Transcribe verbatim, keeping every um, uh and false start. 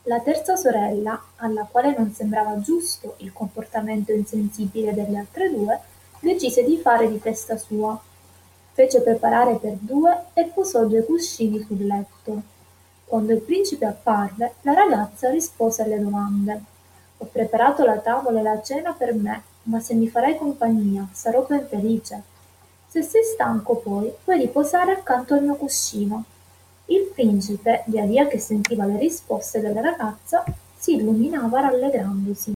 La terza sorella, alla quale non sembrava giusto il comportamento insensibile delle altre due, decise di fare di testa sua. Fece preparare per due e posò due cuscini sul letto. Quando il principe apparve, la ragazza rispose alle domande. Ho preparato la tavola e la cena per me, ma se mi farai compagnia, sarò ben felice. Se sei stanco poi, puoi riposare accanto al mio cuscino. Il principe, via via che sentiva le risposte della ragazza, si illuminava rallegrandosi.